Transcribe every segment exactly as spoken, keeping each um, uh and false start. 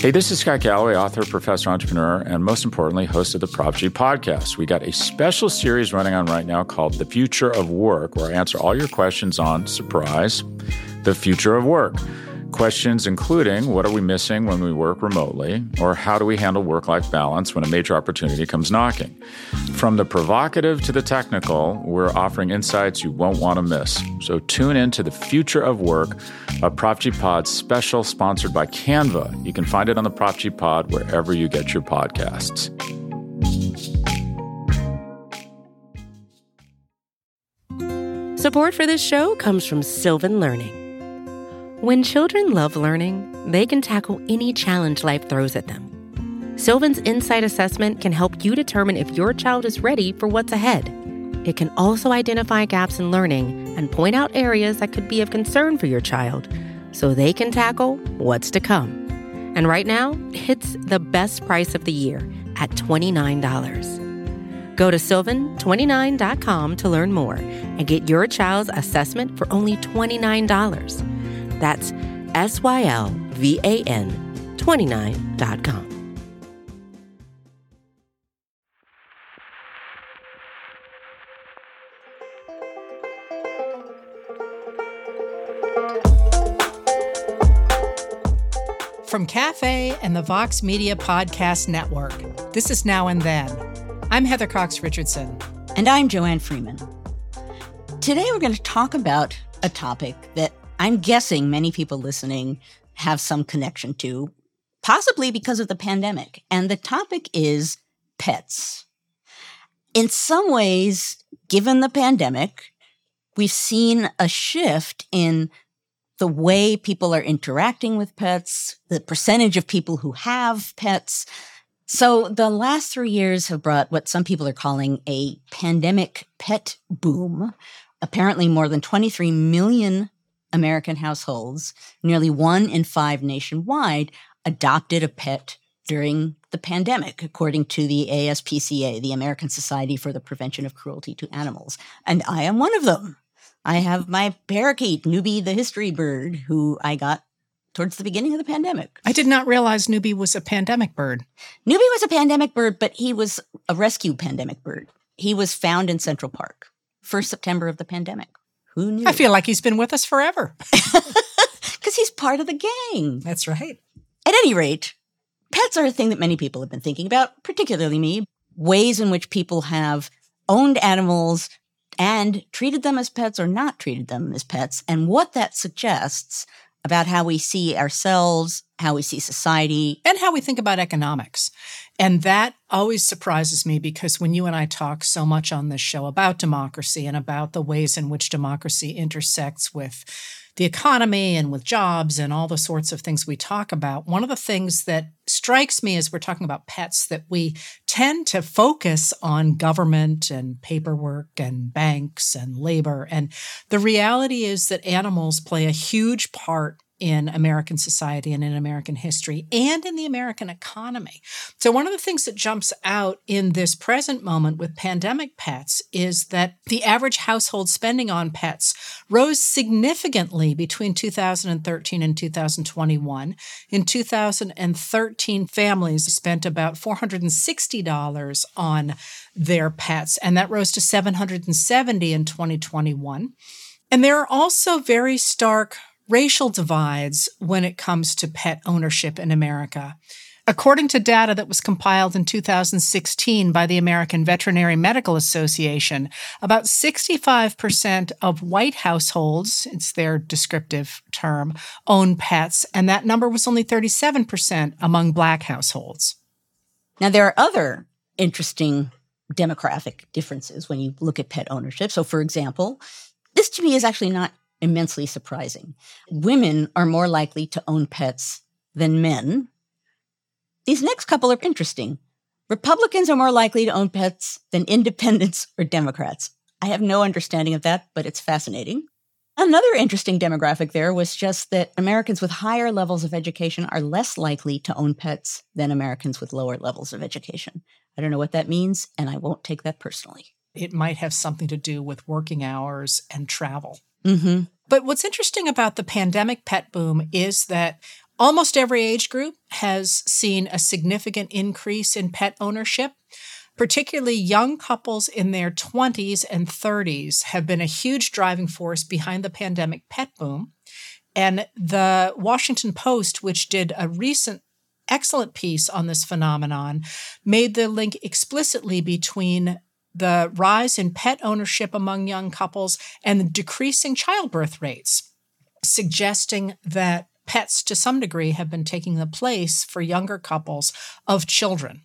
Hey, this is Scott Galloway, author, professor, entrepreneur, and most importantly, host of the Prop G podcast. We got a special series running on right now called The Future of Work, where I answer all your questions on, surprise, the future of work. Questions including, what are we missing when we work remotely? Or how do we handle work-life balance when a major opportunity comes knocking? From the provocative to the technical, we're offering insights you won't want to miss. So tune in to The Future of Work, a Prop G Pod special sponsored by Canva. You can find it on the Prop G Pod wherever you get your podcasts. Support for this show comes from Sylvan Learning. When children love learning, they can tackle any challenge life throws at them. Sylvan's Insight Assessment can help you determine if your child is ready for what's ahead. It can also identify gaps in learning and point out areas that could be of concern for your child so they can tackle what's to come. And right now, it's the best price of the year at twenty-nine dollars. Go to sylvan twenty-nine dot com to learn more and get your child's assessment for only twenty-nine dollars. That's S Y L V A N twenty-nine dot com. From Cafe and the Vox Media Podcast Network, this is Now and Then. I'm Heather Cox Richardson. And I'm Joanne Freeman. Today we're going to talk about a topic that I'm guessing many people listening have some connection to, possibly because of the pandemic. And the topic is pets. In some ways, given the pandemic, we've seen a shift in the way people are interacting with pets, the percentage of people who have pets. So the last three years have brought what some people are calling a pandemic pet boom. Apparently more than twenty-three million American households, nearly one in five nationwide, adopted a pet during the pandemic, according to the A S P C A, the American Society for the Prevention of Cruelty to Animals. And I am one of them. I have my parakeet, Newbie the history bird, who I got towards the beginning of the pandemic. I did not realize Newbie was a pandemic bird. Newbie was a pandemic bird, but he was a rescue pandemic bird. He was found in Central Park, first September of the pandemic. Who knew? I feel like he's been with us forever. Because he's part of the gang. That's right. At any rate, pets are a thing that many people have been thinking about, particularly me. Ways in which people have owned animals and treated them as pets or not treated them as pets, and what that suggests about how we see ourselves, how we see society. And how we think about economics. And that always surprises me because when you and I talk so much on this show about democracy and about the ways in which democracy intersects with the economy and with jobs and all the sorts of things we talk about, one of the things that strikes me as we're talking about pets that we tend to focus on government and paperwork and banks and labor. And the reality is that animals play a huge part in American society and in American history and in the American economy. So one of the things that jumps out in this present moment with pandemic pets is that the average household spending on pets rose significantly between two thousand thirteen and two thousand twenty-one. In two thousand thirteen, families spent about four hundred sixty dollars on their pets, and that rose to seven hundred seventy dollars in twenty twenty-one. And there are also very stark racial divides when it comes to pet ownership in America. According to data that was compiled in two thousand sixteen by the American Veterinary Medical Association, about sixty-five percent of white households, it's their descriptive term, own pets, and that number was only thirty-seven percent among Black households. Now, there are other interesting demographic differences when you look at pet ownership. So, for example, this to me is actually not immensely surprising. Women are more likely to own pets than men. These next couple are interesting. Republicans are more likely to own pets than independents or Democrats. I have no understanding of that, but it's fascinating. Another interesting demographic there was just that Americans with higher levels of education are less likely to own pets than Americans with lower levels of education. I don't know what that means, and I won't take that personally. It might have something to do with working hours and travel. Mm-hmm. But what's interesting about the pandemic pet boom is that Almost every age group has seen a significant increase in pet ownership. Particularly young couples in their twenties and thirties have been a huge driving force behind the pandemic pet boom. And the Washington Post, which did a recent excellent piece on this phenomenon, made the link explicitly between the rise in pet ownership among young couples and the decreasing childbirth rates, suggesting that pets to some degree have been taking the place for younger couples of children.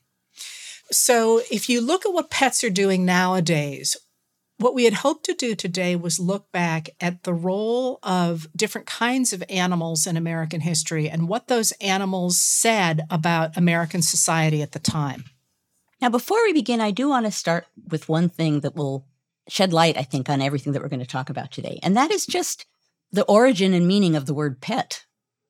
So if you look at what pets are doing nowadays, what we had hoped to do today was look back at the role of different kinds of animals in American history and what those animals said about American society at the time. Now, before we begin, I do want to start with one thing that will shed light, I think, on everything that we're going to talk about today. And that is just the origin and meaning of the word pet.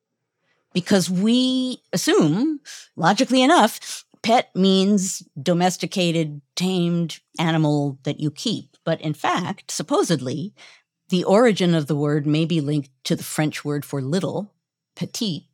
Because we assume, logically enough, pet means domesticated, tamed animal that you keep. But in fact, supposedly, the origin of the word may be linked to the French word for little, petit.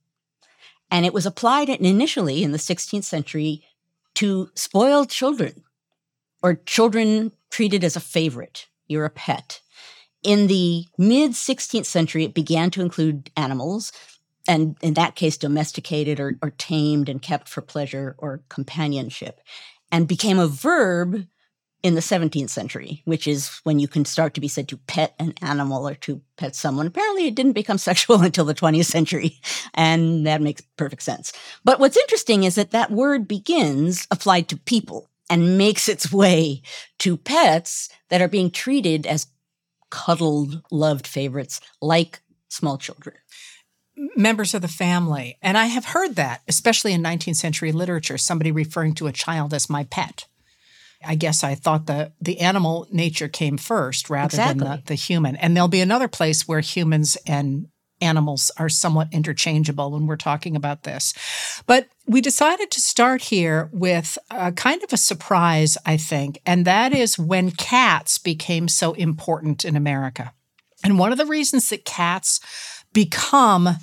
And it was applied initially in the sixteenth century to spoiled children, or children treated as a favorite. You're a pet. In the mid-sixteenth century, it began to include animals, and in that case, domesticated or, or tamed and kept for pleasure or companionship, and became a verb in the seventeenth century, which is when you can start to be said to pet an animal or to pet someone. Apparently, it didn't become sexual until the twentieth century, and that makes perfect sense. But what's interesting is that that word begins applied to people and makes its way to pets that are being treated as cuddled, loved favorites like small children. Members of the family. And I have heard that, especially in nineteenth century literature, somebody referring to a child as my pet. I guess I thought the, the animal nature came first rather exactly. than the, the human. And there'll be another place where humans and animals are somewhat interchangeable when we're talking about this. But we decided to start here with a kind of a surprise, I think, and that is when cats became so important in America. And one of the reasons that cats become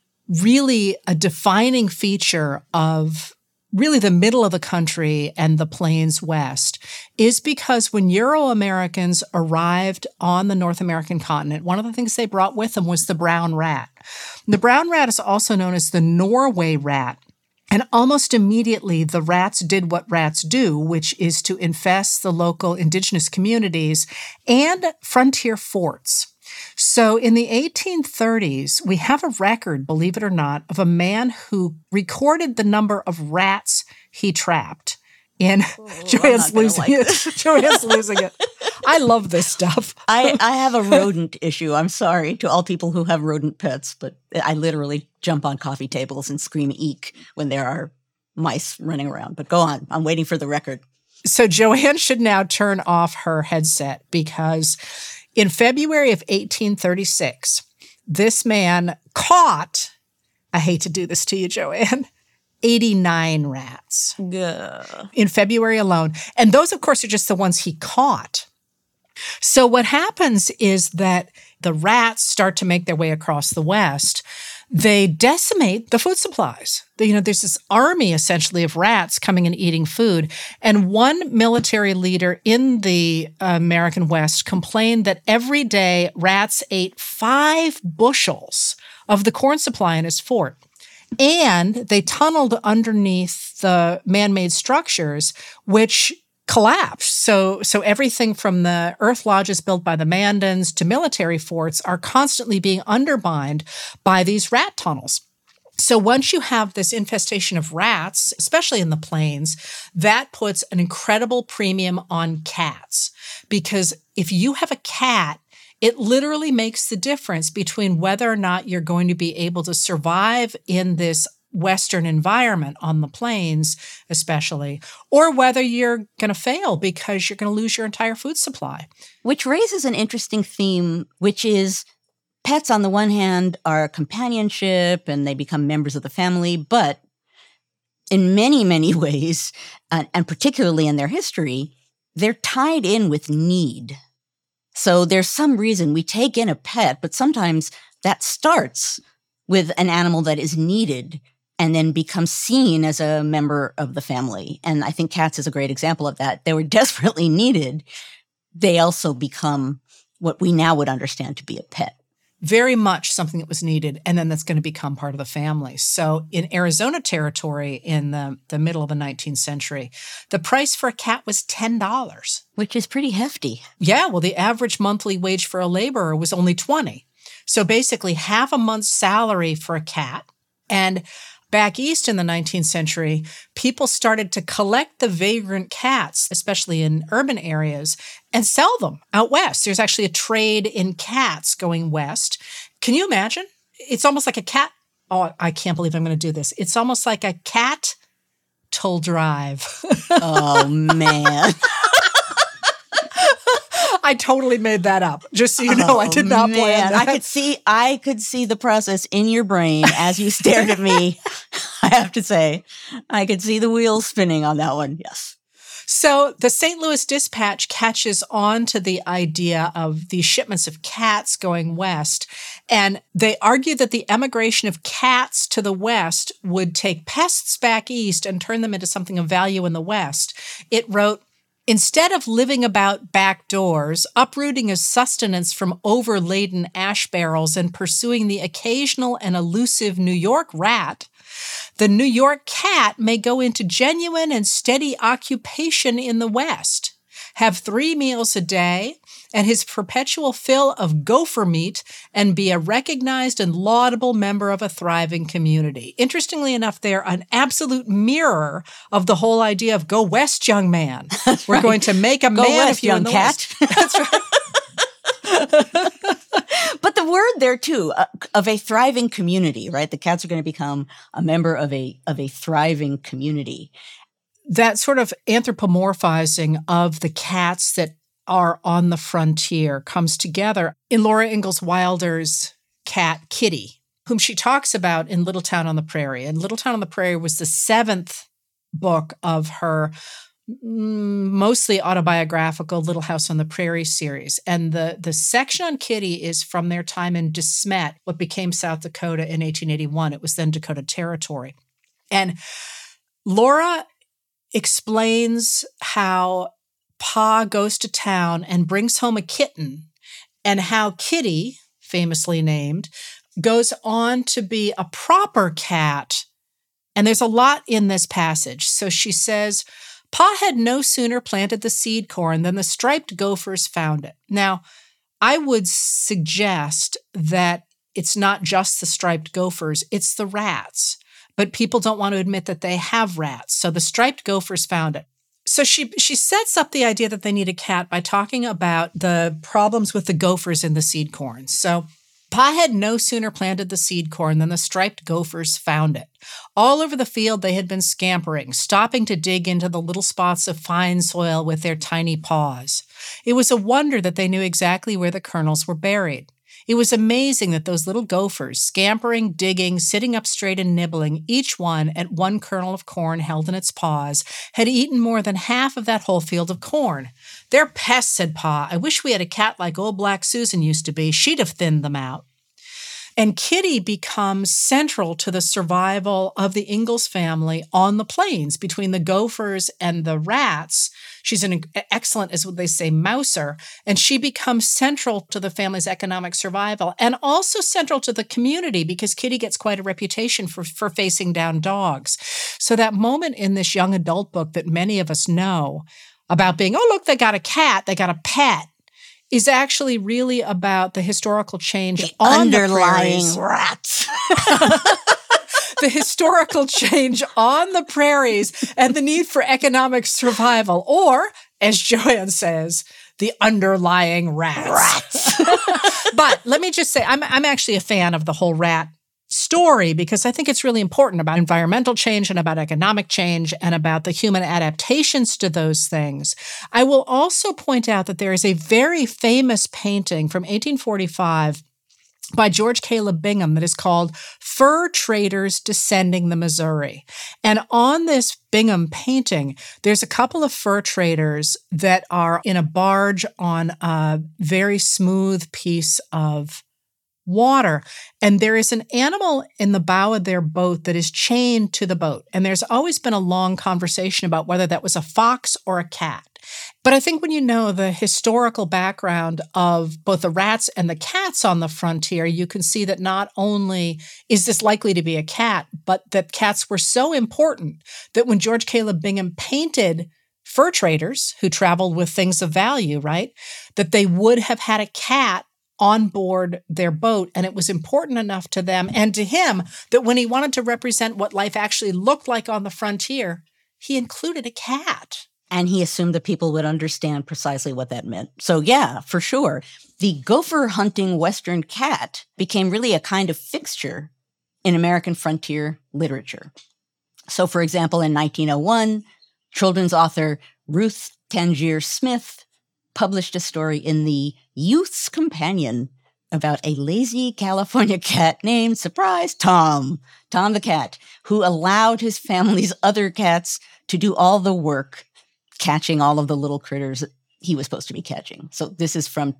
really a defining feature of really the middle of the country and the Plains West is because when Euro-Americans arrived on the North American continent, one of the things they brought with them was the brown rat. The brown rat is also known as the Norway rat. And almost immediately, the rats did what rats do, which is to infest the local indigenous communities and frontier forts. So in the eighteen thirties, we have a record, believe it or not, of a man who recorded the number of rats he trapped. In oh, Joanne's losing like it. Joanne's losing it. I love this stuff. I, I have a rodent issue. I'm sorry to all people who have rodent pets, but I literally jump on coffee tables and scream eek when there are mice running around. But go on. I'm waiting for the record. So Joanne should now turn off her headset because in February of eighteen thirty-six, this man caught, I hate to do this to you, Joanne, eighty-nine rats Gah. in February alone. And those, of course, are just the ones he caught. So what happens is that the rats start to make their way across the West. They decimate the food supplies. You know, there's this army essentially of rats coming and eating food. And one military leader in the American West complained that every day rats ate five bushels of the corn supply in his fort. And they tunneled underneath the man-made structures, which collapsed. So, so everything from the earth lodges built by the Mandans to military forts are constantly being undermined by these rat tunnels. So once you have this infestation of rats, especially in the plains, that puts an incredible premium on cats. Because if you have a cat, it literally makes the difference between whether or not you're going to be able to survive in this Western environment on the plains, especially, or whether you're going to fail because you're going to lose your entire food supply. Which raises an interesting theme, which is pets on the one hand are companionship and they become members of the family, but in many, many ways, uh, and particularly in their history, they're tied in with need. So there's some reason we take in a pet, but sometimes that starts with an animal that is needed and then becomes seen as a member of the family. And I think cats is a great example of that. They were desperately needed. They also become what we now would understand to be a pet. Very much something that was needed, and then that's going to become part of the family. So in Arizona territory in the, the middle of the nineteenth century, the price for a cat was ten dollars. Which is pretty hefty. Yeah, well, the average monthly wage for a laborer was only twenty dollars. So basically half a month's salary for a cat. And back east in the nineteenth century, people started to collect the vagrant cats, especially in urban areas, and sell them out west. There's actually a trade in cats going west. Can you imagine? It's almost like a cat. Oh, I can't believe I'm going to do this. It's almost like a cat toll drive. Oh, man. I totally made that up. Just so you know, oh, I did not man. plan that. I could see, I could see the process in your brain as you stared at me. I have to say, I could see the wheels spinning on that one. Yes. So the Saint Louis Dispatch catches on to the idea of these shipments of cats going west, and they argue that the emigration of cats to the west would take pests back east and turn them into something of value in the west. It wrote, instead of living about back doors, uprooting his sustenance from overladen ash barrels and pursuing the occasional and elusive New York rat, the New York cat may go into genuine and steady occupation in the West, have three meals a day, and his perpetual fill of gopher meat, and be a recognized and laudable member of a thriving community. Interestingly enough, they're an absolute mirror of the whole idea of go west, young man. That's We're right. going to make a Go man west, of you young in the cat. West. That's right. But the word there too, uh, of a thriving community, right? The cats are going to become a member of a of a thriving community. That sort of anthropomorphizing of the cats that are on the frontier comes together in Laura Ingalls Wilder's cat, Kitty, whom she talks about in Little Town on the Prairie. And Little Town on the Prairie was the seventh book of her mostly autobiographical Little House on the Prairie series. And the, the section on Kitty is from their time in De Smet, what became South Dakota in eighteen eighty-one. It was then Dakota Territory. And Laura explains how Pa goes to town and brings home a kitten, and how Kitty, famously named, goes on to be a proper cat. And there's a lot in this passage. So she says, Pa had no sooner planted the seed corn than the striped gophers found it. Now, I would suggest that it's not just the striped gophers, it's the rats. But people don't want to admit that they have rats. So the striped gophers found it. So she she sets up the idea that they need a cat by talking about the problems with the gophers in the seed corn. So Pa had no sooner planted the seed corn than the striped gophers found it. All over the field they had been scampering, stopping to dig into the little spots of fine soil with their tiny paws. It was a wonder that they knew exactly where the kernels were buried. It was amazing that those little gophers, scampering, digging, sitting up straight and nibbling, each one at one kernel of corn held in its paws, had eaten more than half of that whole field of corn. They're pests, said Pa. I wish we had a cat like old Black Susan used to be. She'd have thinned them out. And Kitty becomes central to the survival of the Ingalls family on the plains between the gophers and the rats. She's an excellent, as what they say, mouser, and she becomes central to the family's economic survival and also central to the community because Kitty gets quite a reputation for, for facing down dogs. So that moment in this young adult book that many of us know about being, oh, look, they got a cat, they got a pet, is actually really about the historical change the on underlying the rats. The historical change on the prairies and the need for economic survival, or, as Joanne says, the underlying rats. Rats. But let me just say, I'm, I'm actually a fan of the whole rat story because I think it's really important about environmental change and about economic change and about the human adaptations to those things. I will also point out that there is a very famous painting from eighteen forty-five by George Caleb Bingham that is called Fur Traders Descending the Missouri. And on this Bingham painting, there's a couple of fur traders that are in a barge on a very smooth piece of water. And there is an animal in the bow of their boat that is chained to the boat. And there's always been a long conversation about whether that was a fox or a cat. But I think when you know the historical background of both the rats and the cats on the frontier, you can see that not only is this likely to be a cat, but that cats were so important that when George Caleb Bingham painted fur traders who traveled with things of value, right, that they would have had a cat on board their boat. And it was important enough to them and to him that when he wanted to represent what life actually looked like on the frontier, he included a cat. And he assumed that people would understand precisely what that meant. So yeah, for sure. The gopher hunting Western cat became really a kind of fixture in American frontier literature. So for example, in nineteen oh one, children's author Ruth Tangier Smith published a story in the Youth's Companion about a lazy California cat named, surprise, Tom, Tom the cat, who allowed his family's other cats to do all the work, catching all of the little critters that he was supposed to be catching. So this is from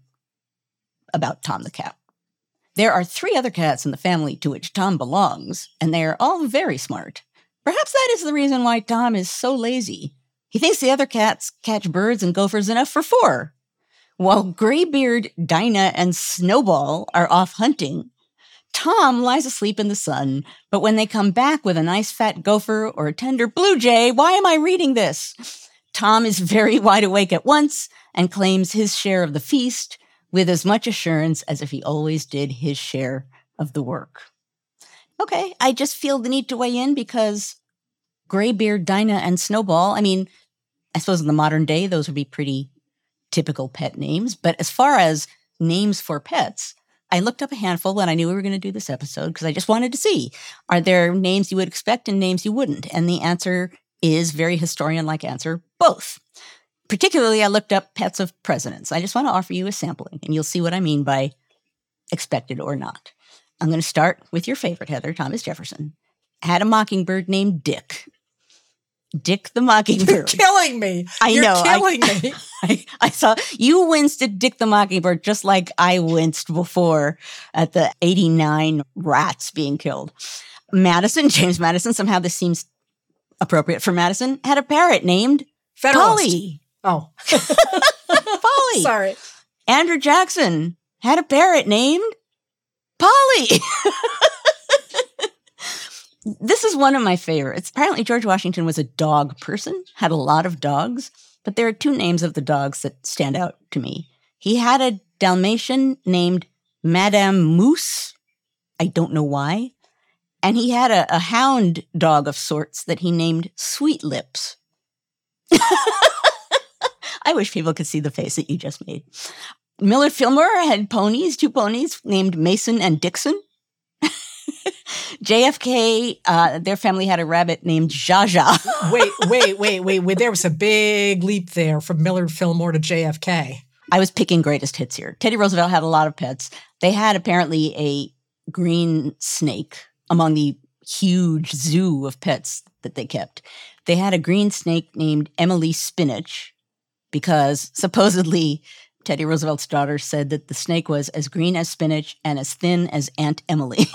about Tom the cat. There are three other cats in the family to which Tom belongs, and they are all very smart. Perhaps that is the reason why Tom is so lazy. He thinks the other cats catch birds and gophers enough for four. While Graybeard, Dinah, and Snowball are off hunting, Tom lies asleep in the sun, but when they come back with a nice fat gopher or a tender blue jay, why am I reading this? Tom is very wide awake at once and claims his share of the feast with as much assurance as if he always did his share of the work. Okay, I just feel the need to weigh in because Graybeard, Dinah, and Snowball, I mean, I suppose in the modern day, those would be pretty typical pet names. But as far as names for pets, I looked up a handful when I knew we were going to do this episode because I just wanted to see, are there names you would expect and names you wouldn't? And the answer is very historian-like answer, both. Particularly, I looked up pets of presidents. I just want to offer you a sampling, and you'll see what I mean by expected or not. I'm going to start with your favorite, Heather, Thomas Jefferson. Had a mockingbird named Dick. Dick the Mockingbird. You're killing me. I You're know. killing I, me. I, I saw you winced at Dick the Mockingbird just like I winced before at the eighty-nine rats being killed. Madison, James Madison, somehow this seems appropriate for Madison, had a parrot named Federalist. Polly. Oh. Polly. Sorry. Andrew Jackson had a parrot named Polly. This is one of my favorites. Apparently, George Washington was a dog person, had a lot of dogs, but there are two names of the dogs that stand out to me. He had a Dalmatian named Madame Moose. I don't know why. And he had a, a hound dog of sorts that he named Sweet Lips. I wish people could see the face that you just made. Millard Fillmore had ponies, two ponies named Mason and Dixon. J F K, uh, their family had a rabbit named Jaja. wait, wait, wait, wait, wait. There was a big leap there from Millard Fillmore to J F K. I was picking greatest hits here. Teddy Roosevelt had a lot of pets. They had apparently a green snake among the huge zoo of pets that they kept. They had a green snake named Emily Spinach because supposedly Teddy Roosevelt's daughter said that the snake was as green as spinach and as thin as Aunt Emily.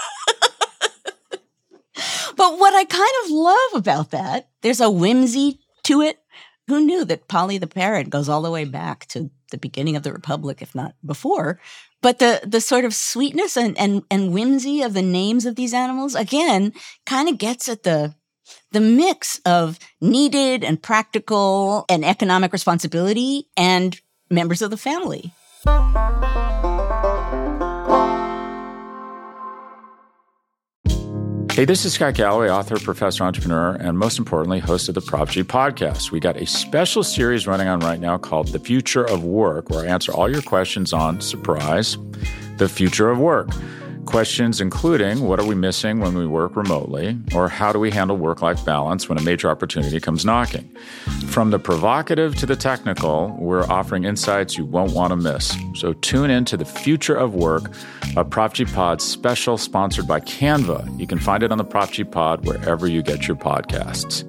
But what I kind of love about that, there's a whimsy to it. Who knew that Polly the parrot goes all the way back to the beginning of the Republic, if not before? But the the sort of sweetness and, and, and whimsy of the names of these animals, again, kind of gets at the the mix of needed and practical and economic responsibility and members of the family. Hey, this is Scott Galloway, author, professor, entrepreneur, and most importantly, host of the Prop G podcast. We got a special series running on right now called The Future of Work, where I answer all your questions on, surprise, the future of work. Questions including, what are we missing when we work remotely? Or how do we handle work-life balance when a major opportunity comes knocking? From the provocative to the technical, we're offering insights you won't want to miss. So tune in to The Future of Work, a Prop G Pod special sponsored by Canva. You can find it on the Prop G Pod wherever you get your podcasts.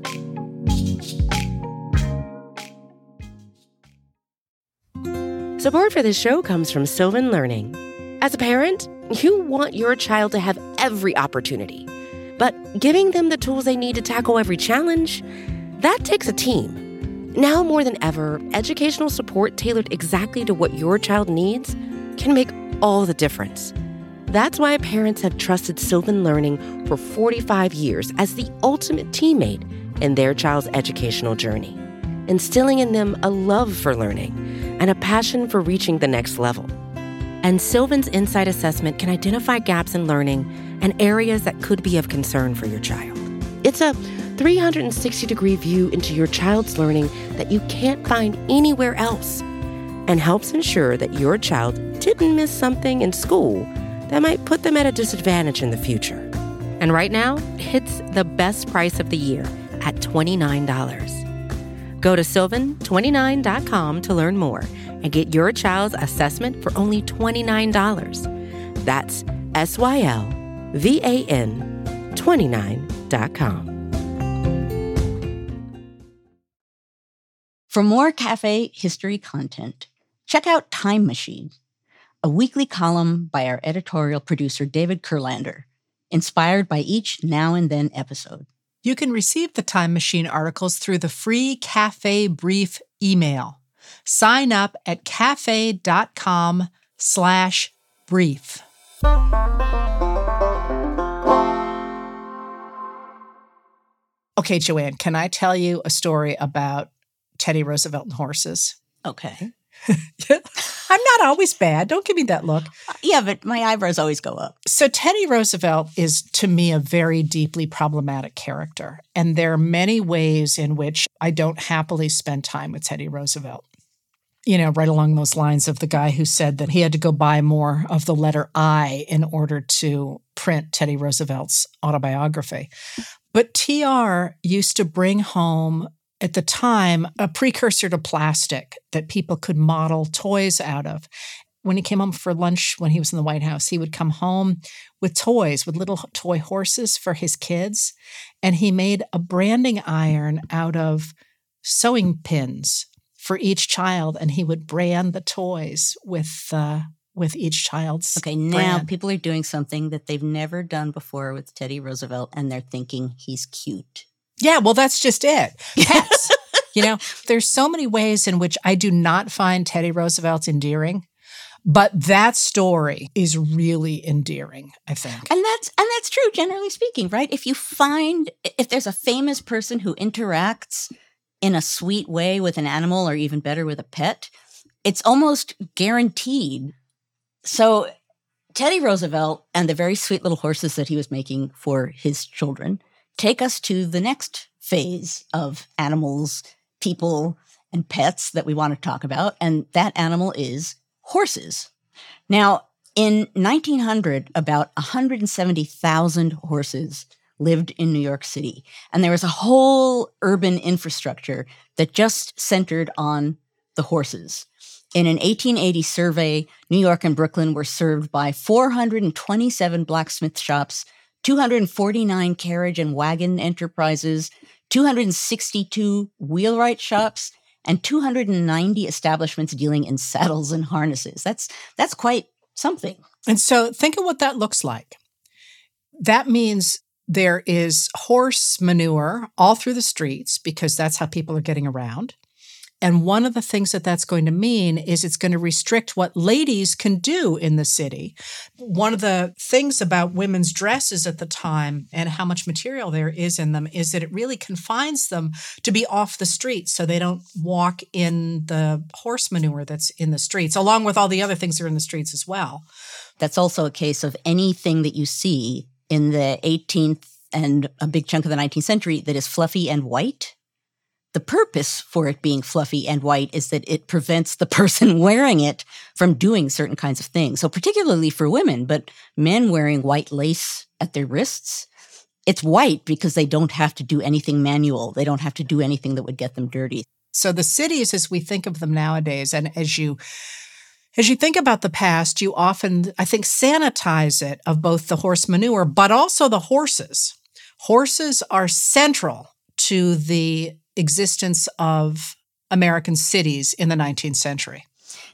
Support for this show comes from Sylvan Learning. As a parent, You want your child to have every opportunity, but giving them the tools they need to tackle every challenge, that takes a team. Now more than ever, educational support tailored exactly to what your child needs can make all the difference. That's why parents have trusted Sylvan Learning for forty-five years as the ultimate teammate in their child's educational journey, instilling in them a love for learning and a passion for reaching the next level. And Sylvan's Insight Assessment can identify gaps in learning and areas that could be of concern for your child. It's a three hundred sixty degree view into your child's learning that you can't find anywhere else, and helps ensure that your child didn't miss something in school that might put them at a disadvantage in the future. And right now, it's the best price of the year at twenty-nine dollars. Go to sylvan twenty-nine dot com to learn more and get your child's assessment for only twenty-nine dollars. That's S Y L V A N twenty-nine dot com. For more Cafe history content, check out Time Machine, a weekly column by our editorial producer David Kurlander, inspired by each Now and Then episode. You can receive the Time Machine articles through the free Cafe Brief email. Sign up at cafe.com slash brief. Okay, Joanne, can I tell you a story about Teddy Roosevelt and horses? Okay. I'm not always bad. Don't give me that look. Yeah, but my eyebrows always go up. So Teddy Roosevelt is, to me, a very deeply problematic character. And there are many ways in which I don't happily spend time with Teddy Roosevelt. You know, right along those lines of the guy who said that he had to go buy more of the letter I in order to print Teddy Roosevelt's autobiography. But T R used to bring home, at the time, a precursor to plastic that people could model toys out of. When he came home for lunch when he was in the White House, he would come home with toys, with little toy horses for his kids. And he made a branding iron out of sewing pins for each child, and he would brand the toys with uh, with each child's Okay, now brand. People are doing something that they've never done before with Teddy Roosevelt, and they're thinking he's cute. Yeah, well, that's just it. Pets. You know, there's so many ways in which I do not find Teddy Roosevelt endearing, but that story is really endearing, I think. And that's and that's true, generally speaking, right? If you find, if there's a famous person who interacts in a sweet way with an animal, or even better with a pet, it's almost guaranteed. So Teddy Roosevelt and the very sweet little horses that he was making for his children take us to the next phase of animals, people, and pets that we want to talk about. And that animal is horses. Now, in nineteen hundred, about one hundred seventy thousand horses lived in New York City. And there was a whole urban infrastructure that just centered on the horses. In an eighteen eighty survey, New York and Brooklyn were served by four hundred twenty-seven blacksmith shops, two hundred forty-nine carriage and wagon enterprises, two hundred sixty-two wheelwright shops, and two hundred ninety establishments dealing in saddles and harnesses. That's that's quite something. And so think of what that looks like. That means there is horse manure all through the streets because that's how people are getting around. And one of the things that that's going to mean is it's going to restrict what ladies can do in the city. One of the things about women's dresses at the time and how much material there is in them is that it really confines them to be off the streets so they don't walk in the horse manure that's in the streets, along with all the other things that are in the streets as well. That's also a case of anything that you see in the eighteenth and a big chunk of the nineteenth century that is fluffy and white. The purpose for it being fluffy and white is that it prevents the person wearing it from doing certain kinds of things. So particularly for women, but men wearing white lace at their wrists, it's white because they don't have to do anything manual. They don't have to do anything that would get them dirty. So the cities, as we think of them nowadays, and as you as you think about the past, you often, I think, sanitize it of both the horse manure, but also the horses. Horses are central to the existence of American cities in the nineteenth century.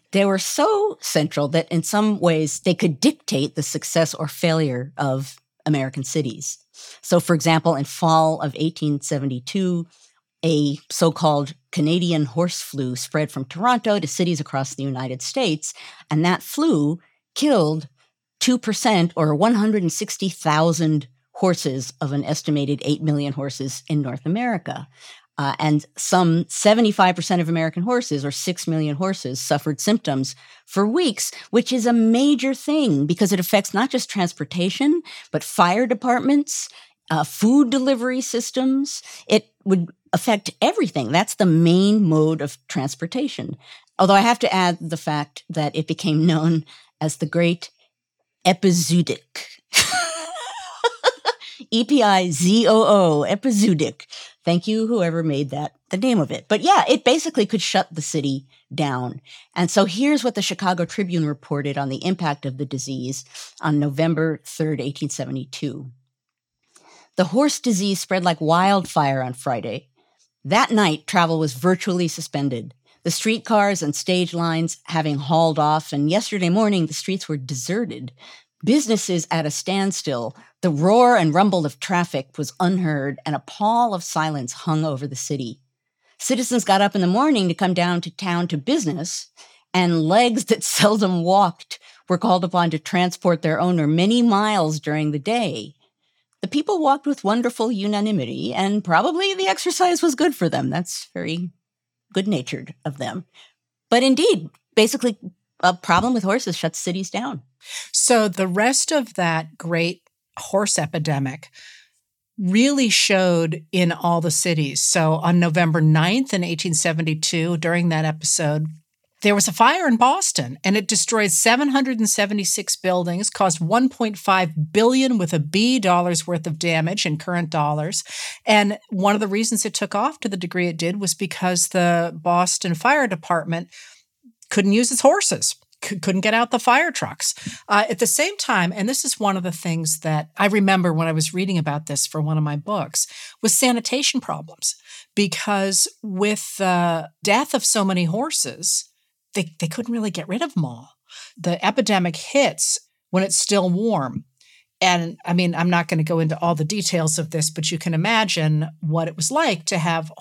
They were so central that in some ways they could dictate the success or failure of American cities. So, for example, in fall of eighteen seventy-two, a so-called Canadian horse flu spread from Toronto to cities across the United States, and that flu killed two percent or one hundred sixty thousand horses of an estimated eight million horses in North America. Uh, and some seventy-five percent of American horses, or six million horses, suffered symptoms for weeks, which is a major thing because it affects not just transportation, but fire departments, uh, food delivery systems. It would affect everything. That's the main mode of transportation. Although I have to add the fact that it became known as the Great Epizootic. E P I Z O O, epizootic. Thank you, whoever made that, the name of it. But yeah, it basically could shut the city down. And so here's what the Chicago Tribune reported on the impact of the disease on November third, eighteen seventy-two. The horse disease spread like wildfire on Friday. That night, travel was virtually suspended. The streetcars and stage lines having hauled off, and yesterday morning, the streets were deserted. Businesses at a standstill. The roar and rumble of traffic was unheard, and a pall of silence hung over the city. Citizens got up in the morning to come down to town to business, and legs that seldom walked were called upon to transport their owner many miles during the day. The people walked with wonderful unanimity, and probably the exercise was good for them. That's very good-natured of them. But indeed, basically, a problem with horses shuts cities down. So the rest of that great horse epidemic really showed in all the cities. So on November ninth in eighteen seventy-two, during that episode, there was a fire in Boston, and it destroyed seven hundred seventy-six buildings, caused one point five billion with a B dollars worth of damage in current dollars. And one of the reasons it took off to the degree it did was because the Boston Fire Department couldn't use its horses. Couldn't get out the fire trucks. Uh, at the same time, and this is one of the things that I remember when I was reading about this for one of my books, was sanitation problems. Because with the death of so many horses, they, they couldn't really get rid of them all. The epidemic hits when it's still warm. And I mean, I'm not going to go into all the details of this, but you can imagine what it was like to have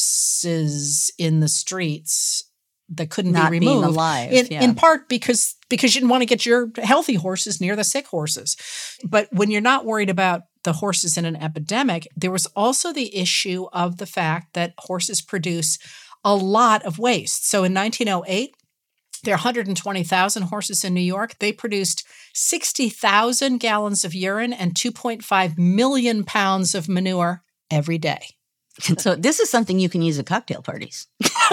horses in the streets that couldn't Not be removed, being alive, in, yeah. in part because because you didn't want to get your healthy horses near the sick horses. But when you're not worried about the horses in an epidemic, there was also the issue of the fact that horses produce a lot of waste. So in nineteen oh eight, there are one hundred twenty thousand horses in New York. They produced sixty thousand gallons of urine and two point five million pounds of manure every day. So this is something you can use at cocktail parties.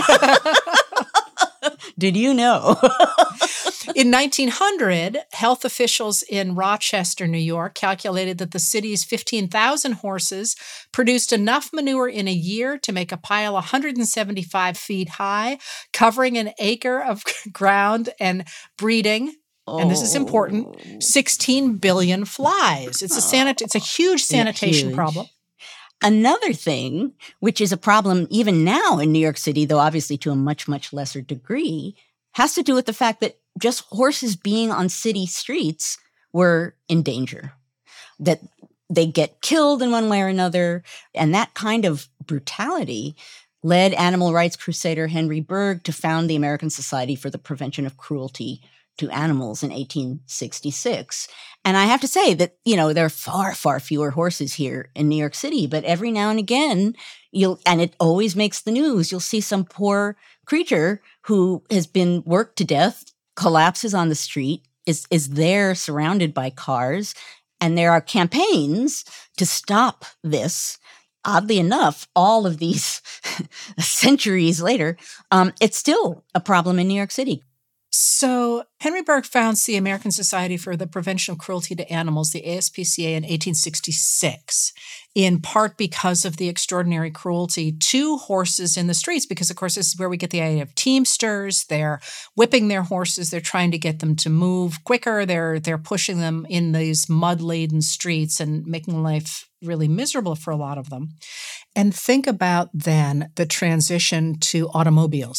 Did you know? In nineteen hundred, health officials in Rochester, New York, calculated that the city's fifteen thousand horses produced enough manure in a year to make a pile one hundred seventy-five feet high, covering an acre of ground and breeding. Oh. And this is important, sixteen billion flies. It's a sanit- It's a huge sanitation huge. problem. Another thing, which is a problem even now in New York City, though obviously to a much, much lesser degree, has to do with the fact that just horses being on city streets were in danger, that they get killed in one way or another. And that kind of brutality led animal rights crusader Henry Bergh to found the American Society for the Prevention of Cruelty to Animals in eighteen sixty-six. And I have to say that, you know, there are far, far fewer horses here in New York City, but every now and again, you'll, and it always makes the news, you'll see some poor creature who has been worked to death, collapses on the street, is, is there surrounded by cars. And there are campaigns to stop this. Oddly enough, all of these centuries later, um, it's still a problem in New York City. So Henry Bergh founds the American Society for the Prevention of Cruelty to Animals, the A S P C A, in eighteen sixty-six, in part because of the extraordinary cruelty to horses in the streets, because, of course, this is where we get the idea of teamsters. They're whipping their horses. They're trying to get them to move quicker. They're, they're pushing them in these mud-laden streets and making life really miserable for a lot of them. And think about then the transition to automobiles,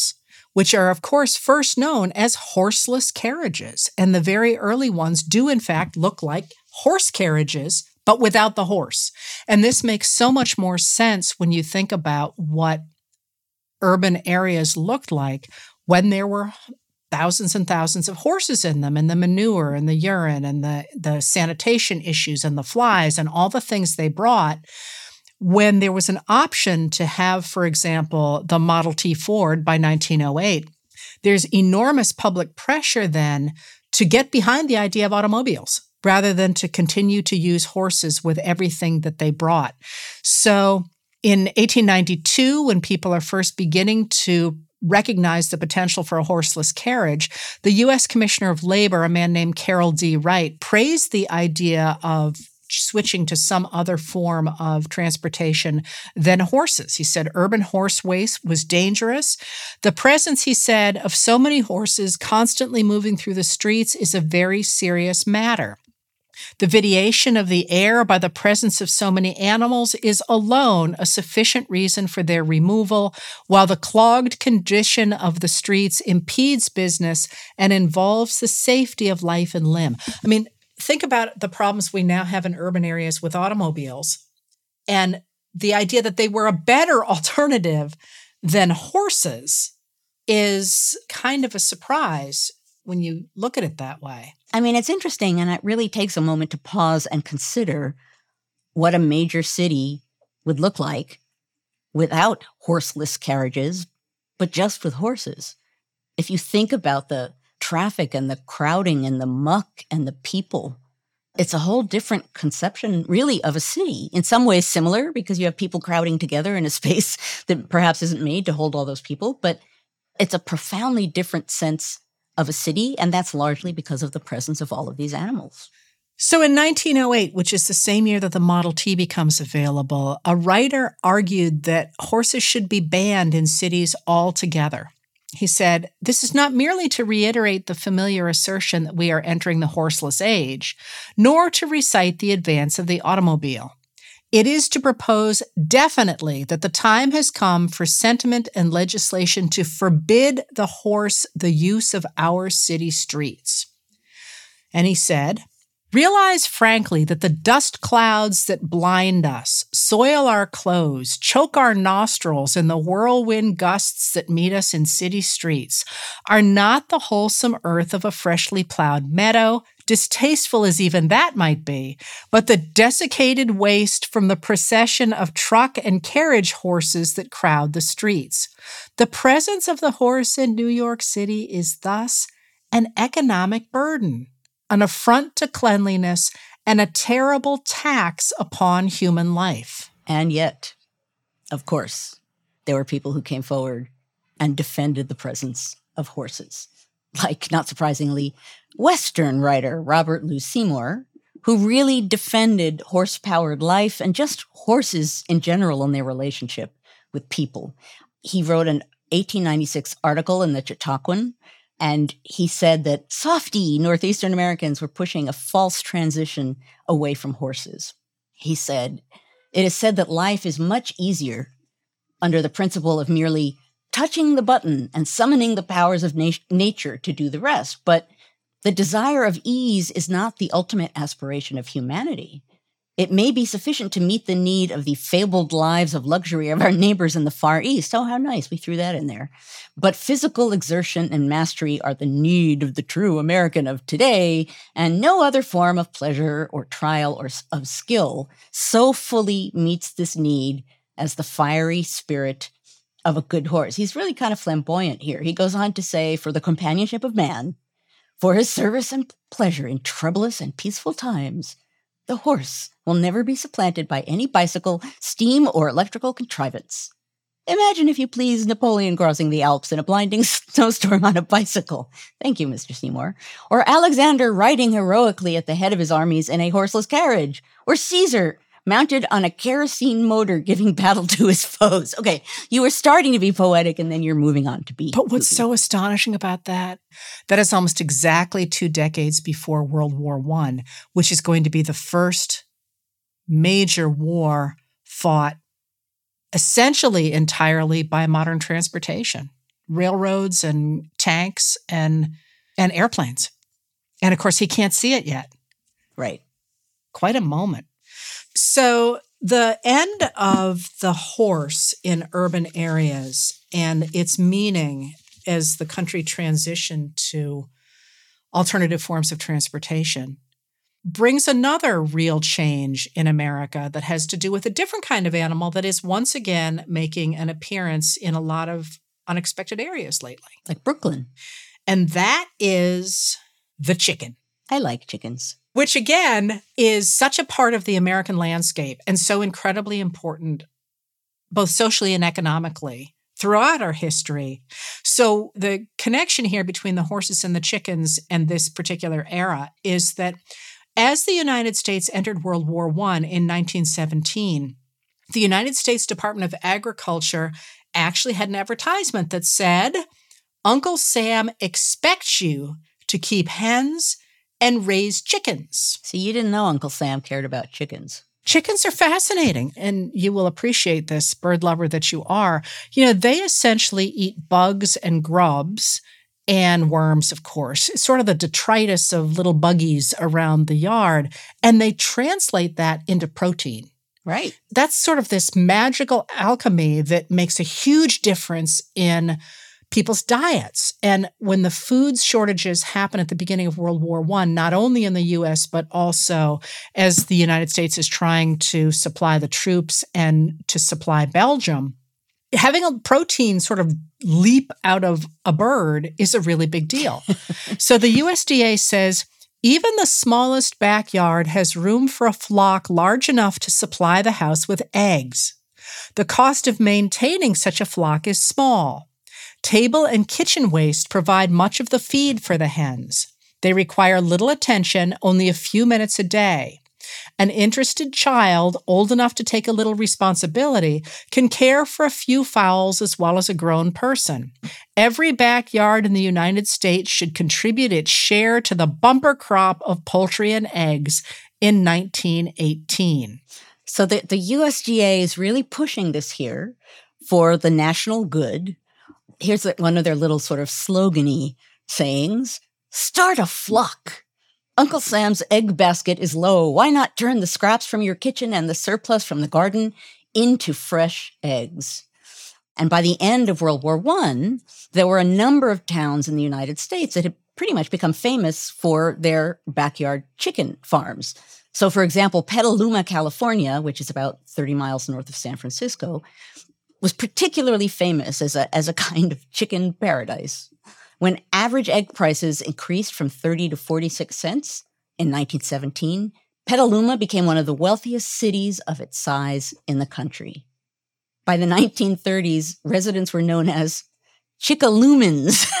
which are, of course, first known as horseless carriages. And the very early ones do, in fact, look like horse carriages, but without the horse. And this makes so much more sense when you think about what urban areas looked like when there were thousands and thousands of horses in them, and the manure and the urine and the, the sanitation issues and the flies and all the things they brought. When there was an option to have, for example, the Model T Ford by nineteen oh eight, there's enormous public pressure then to get behind the idea of automobiles rather than to continue to use horses with everything that they brought. So in eighteen ninety-two, when people are first beginning to recognize the potential for a horseless carriage, the U S Commissioner of Labor, a man named Carroll D. Wright, praised the idea of switching to some other form of transportation than horses. He said urban horse waste was dangerous. The presence, he said, of so many horses constantly moving through the streets is a very serious matter. The vitiation of the air by the presence of so many animals is alone a sufficient reason for their removal, while the clogged condition of the streets impedes business and involves the safety of life and limb. I mean, think about the problems we now have in urban areas with automobiles and the idea that they were a better alternative than horses is kind of a surprise when you look at it that way. I mean, it's interesting, and it really takes a moment to pause and consider what a major city would look like without horseless carriages, but just with horses. If you think about the traffic and the crowding and the muck and the people, it's a whole different conception, really, of a city. In some ways similar, because you have people crowding together in a space that perhaps isn't made to hold all those people, but it's a profoundly different sense of a city, and that's largely because of the presence of all of these animals. So in nineteen oh eight, which is the same year that the Model T becomes available, a writer argued that horses should be banned in cities altogether. He said, "This is not merely to reiterate the familiar assertion that we are entering the horseless age, nor to recite the advance of the automobile. It is to propose definitely that the time has come for sentiment and legislation to forbid the horse the use of our city streets." And he said, "Realize frankly that the dust clouds that blind us, soil our clothes, choke our nostrils, and the whirlwind gusts that meet us in city streets are not the wholesome earth of a freshly plowed meadow, distasteful as even that might be, but the desiccated waste from the procession of truck and carriage horses that crowd the streets. The presence of the horse in New York City is thus an economic burden, an affront to cleanliness, and a terrible tax upon human life." And yet, of course, there were people who came forward and defended the presence of horses. Like, not surprisingly, Western writer Robert Louis Seymour, who really defended horse-powered life and just horses in general and their relationship with people. He wrote an eighteen ninety-six article in the Chautauquan, and he said that softy Northeastern Americans were pushing a false transition away from horses. He said, "It is said that life is much easier under the principle of merely touching the button and summoning the powers of nat- nature to do the rest. But the desire of ease is not the ultimate aspiration of humanity. It may be sufficient to meet the need of the fabled lives of luxury of our neighbors in the Far East." Oh, how nice. We threw that in there. "But physical exertion and mastery are the need of the true American of today, and no other form of pleasure or trial or of skill so fully meets this need as the fiery spirit of a good horse." He's really kind of flamboyant here. He goes on to say, "For the companionship of man, for his service and pleasure in troublous and peaceful times, the horse will never be supplanted by any bicycle, steam, or electrical contrivance. Imagine, if you please, Napoleon crossing the Alps in a blinding snowstorm on a bicycle." Thank you, Mister Seymour. "Or Alexander riding heroically at the head of his armies in a horseless carriage. Or Caesar mounted on a kerosene motor giving battle to his foes." Okay, you were starting to be poetic, and then you're moving on to be. But what's so astonishing about that, that is almost exactly two decades before World War One, which is going to be the first major war fought essentially entirely by modern transportation, railroads and tanks and and airplanes. And of course, he can't see it yet. Right. Quite a moment. So the end of the horse in urban areas and its meaning as the country transitioned to alternative forms of transportation brings another real change in America that has to do with a different kind of animal that is once again making an appearance in a lot of unexpected areas lately. Like Brooklyn. And that is the chicken. I like chickens. Which again is such a part of the American landscape and so incredibly important, both socially and economically, throughout our history. So the connection here between the horses and the chickens and this particular era is that as the United States entered World War One in nineteen seventeen, the United States Department of Agriculture actually had an advertisement that said, Uncle Sam expects you to keep hens and raise chickens. See, you didn't know Uncle Sam cared about chickens. Chickens are fascinating, and you will appreciate this, bird lover that you are. You know, they essentially eat bugs and grubs and worms, of course. It's sort of the detritus of little buggies around the yard, and they translate that into protein. Right. That's sort of this magical alchemy that makes a huge difference in people's diets. And when the food shortages happen at the beginning of World War One, not only in the U S, but also as the United States is trying to supply the troops and to supply Belgium, having a protein sort of leap out of a bird is a really big deal. So the U S D A says, even the smallest backyard has room for a flock large enough to supply the house with eggs. The cost of maintaining such a flock is small. Table and kitchen waste provide much of the feed for the hens. They require little attention, only a few minutes a day. An interested child, old enough to take a little responsibility, can care for a few fowls as well as a grown person. Every backyard in the United States should contribute its share to the bumper crop of poultry and eggs in nineteen eighteen. So the, the U S D A is really pushing this here for the national good. Here's one of their little sort of slogan-y sayings. Start a flock. Uncle Sam's egg basket is low. Why not turn the scraps from your kitchen and the surplus from the garden into fresh eggs? And by the end of World War One, there were a number of towns in the United States that had pretty much become famous for their backyard chicken farms. So, for example, Petaluma, California, which is about thirty miles north of San Francisco, was particularly famous as a, as a kind of chicken paradise. When average egg prices increased from thirty to forty-six cents in nineteen seventeen, Petaluma became one of the wealthiest cities of its size in the country. By the nineteen thirties, residents were known as Chickalumans.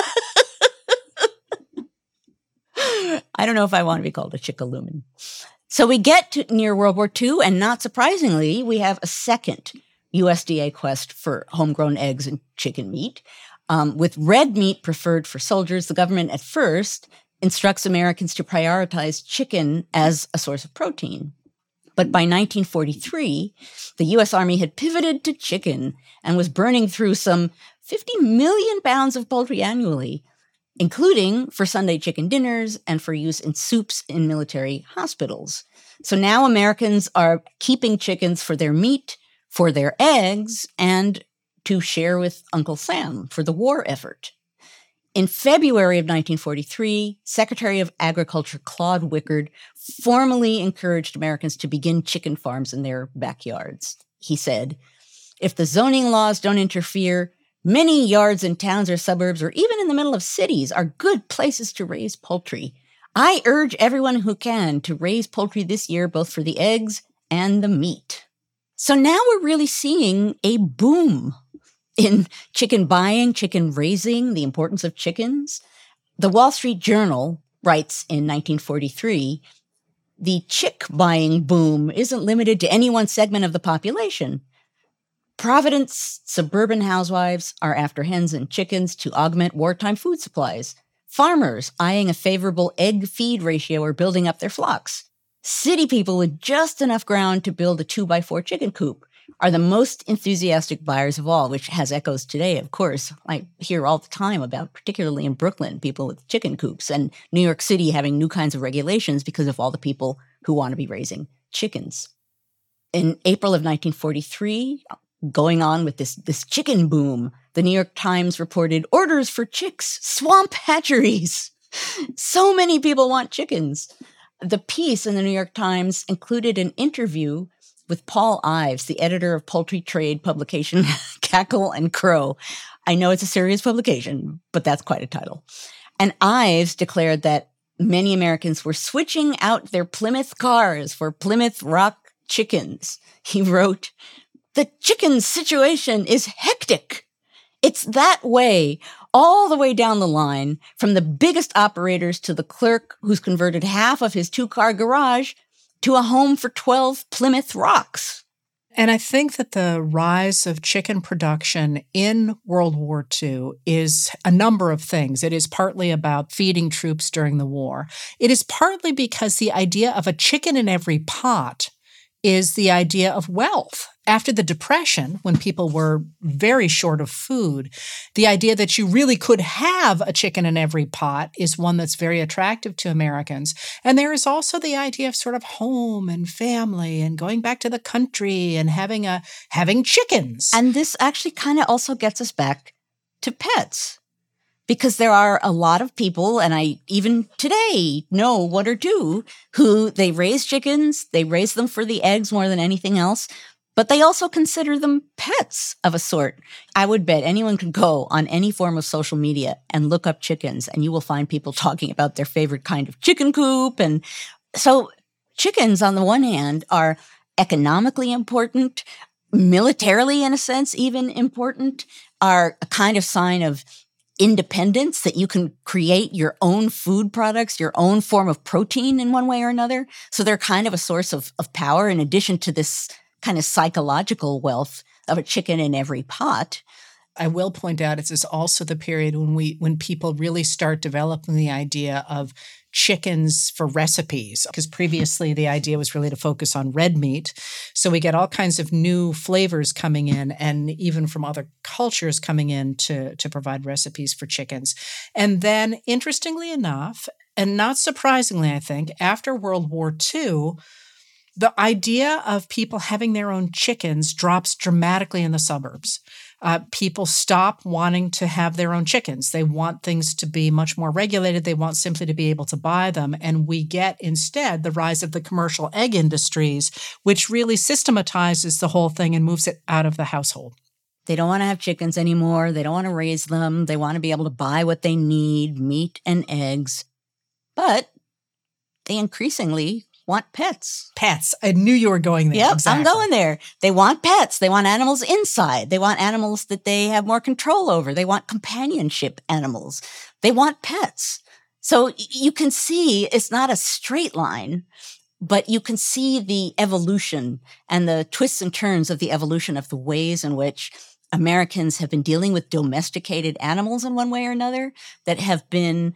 I don't know if I want to be called a Chickaluman. So we get to near World War Two, and not surprisingly, we have a second U S D A quest for homegrown eggs and chicken meat. Um, with red meat preferred for soldiers, the government at first instructs Americans to prioritize chicken as a source of protein. But by nineteen forty-three, the U S Army had pivoted to chicken and was burning through some fifty million pounds of poultry annually, including for Sunday chicken dinners and for use in soups in military hospitals. So now Americans are keeping chickens for their meat, for their eggs, and to share with Uncle Sam for the war effort. In February of nineteen forty-three, Secretary of Agriculture Claude Wickard formally encouraged Americans to begin chicken farms in their backyards. He said, if the zoning laws don't interfere, many yards in towns or suburbs or even in the middle of cities are good places to raise poultry. I urge everyone who can to raise poultry this year, both for the eggs and the meat. So now we're really seeing a boom in chicken buying, chicken raising, the importance of chickens. The Wall Street Journal writes in nineteen forty-three, the chick buying boom isn't limited to any one segment of the population. Providence suburban housewives are after hens and chickens to augment wartime food supplies. Farmers eyeing a favorable egg-feed ratio are building up their flocks. City people with just enough ground to build a two by four chicken coop are the most enthusiastic buyers of all, which has echoes today, of course. I hear all the time about, particularly in Brooklyn, people with chicken coops, and New York City having new kinds of regulations because of all the people who want to be raising chickens. In April of nineteen forty-three, going on with this, this chicken boom, the New York Times reported orders for chicks, swamp hatcheries. So many people want chickens. The piece in the New York Times included an interview with Paul Ives, the editor of poultry trade publication Cackle and Crow. I know it's a serious publication, but that's quite a title. And Ives declared that many Americans were switching out their Plymouth cars for Plymouth Rock chickens. He wrote, "The chicken situation is hectic. It's that way all the way down the line, from the biggest operators to the clerk who's converted half of his two-car garage to a home for twelve Plymouth Rocks." And I think that the rise of chicken production in World War Two is a number of things. It is partly about feeding troops during the war. It is partly because the idea of a chicken in every pot is the idea of wealth. After the Depression, when people were very short of food, the idea that you really could have a chicken in every pot is one that's very attractive to Americans. And there is also the idea of sort of home and family and going back to the country and having a having chickens. And this actually kind of also gets us back to pets. Because there are a lot of people, and I even today know one or two, who they raise chickens, they raise them for the eggs more than anything else, but they also consider them pets of a sort. I would bet anyone could go on any form of social media and look up chickens, and you will find people talking about their favorite kind of chicken coop. And so chickens, on the one hand, are economically important, militarily, in a sense, even important, are a kind of sign of independence, that you can create your own food products, your own form of protein in one way or another. So they're kind of a source of, of power in addition to this kind of psychological wealth of a chicken in every pot. I will point out this is also the period when we when people really start developing the idea of chickens for recipes, because previously the idea was really to focus on red meat. So we get all kinds of new flavors coming in, and even from other cultures coming in to, to provide recipes for chickens. And then, interestingly enough, and not surprisingly, I think, after World War Two, the idea of people having their own chickens drops dramatically in the suburbs. Uh, people stop wanting to have their own chickens. They want things to be much more regulated. They want simply to be able to buy them. And we get instead the rise of the commercial egg industries, which really systematizes the whole thing and moves it out of the household. They don't want to have chickens anymore. They don't want to raise them. They want to be able to buy what they need, meat and eggs. But they increasingly want pets. Pets. I knew you were going there. Yep, exactly. I'm going there. They want pets. They want animals inside. They want animals that they have more control over. They want companionship animals. They want pets. So you can see it's not a straight line, but you can see the evolution and the twists and turns of the evolution of the ways in which Americans have been dealing with domesticated animals in one way or another that have been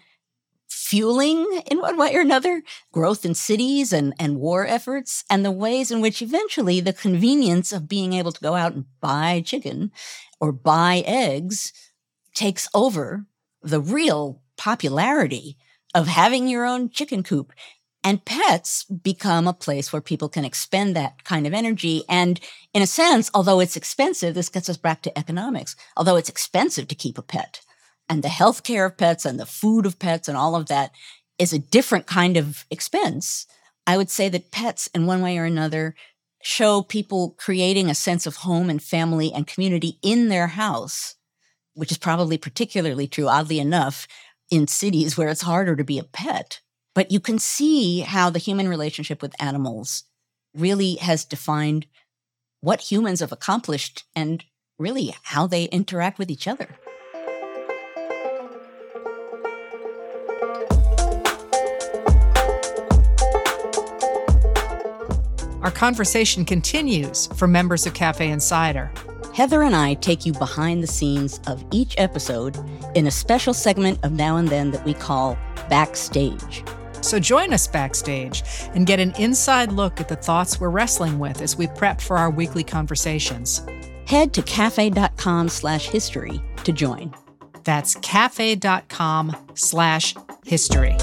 fueling, in one way or another, growth in cities and, and war efforts, and the ways in which eventually the convenience of being able to go out and buy chicken or buy eggs takes over the real popularity of having your own chicken coop. And pets become a place where people can expend that kind of energy. And in a sense, although it's expensive, this gets us back to economics, although it's expensive to keep a pet, and the health care of pets and the food of pets and all of that is a different kind of expense, I would say that pets, in one way or another, show people creating a sense of home and family and community in their house, which is probably particularly true, oddly enough, in cities where it's harder to be a pet. But you can see how the human relationship with animals really has defined what humans have accomplished and really how they interact with each other. Our conversation continues for members of Cafe Insider. Heather and I take you behind the scenes of each episode in a special segment of Now and Then that we call Backstage. So join us backstage and get an inside look at the thoughts we're wrestling with as we prep for our weekly conversations. Head to cafe.com slash history to join. That's cafe.com slash history.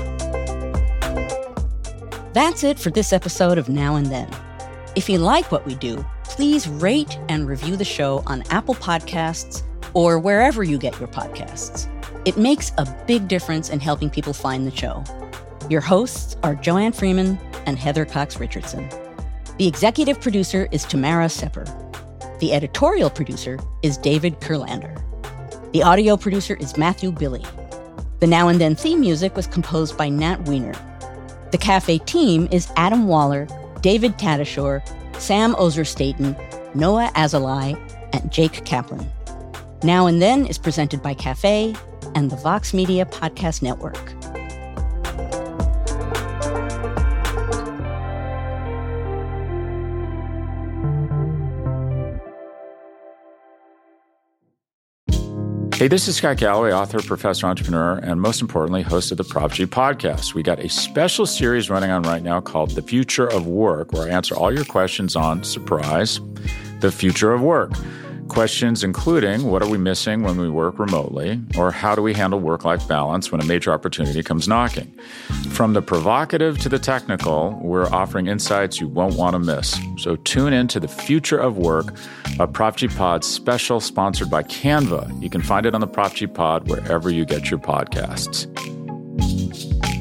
That's it for this episode of Now and Then. If you like what we do, please rate and review the show on Apple Podcasts or wherever you get your podcasts. It makes a big difference in helping people find the show. Your hosts are Joanne Freeman and Heather Cox Richardson. The executive producer is Tamara Sepper. The editorial producer is David Kurlander. The audio producer is Matthew Billy. The Now and Then theme music was composed by Nat Weiner. The Cafe team is Adam Waller, David Tadashore, Sam Ozer-Staten, Noah Azalai, and Jake Kaplan. Now and Then is presented by Cafe and the Vox Media Podcast Network. Hey, this is Scott Galloway, author, professor, entrepreneur, and most importantly, host of the Prop G podcast. We got a special series running on right now called The Future of Work, where I answer all your questions on, surprise, the future of work. Questions including, what are we missing when we work remotely? Or how do we handle work-life balance when a major opportunity comes knocking? From the provocative to the technical, we're offering insights you won't want to miss. So tune in to The Future of Work, a Prop G Pod special sponsored by Canva. You can find it on the Prop G Pod wherever you get your podcasts.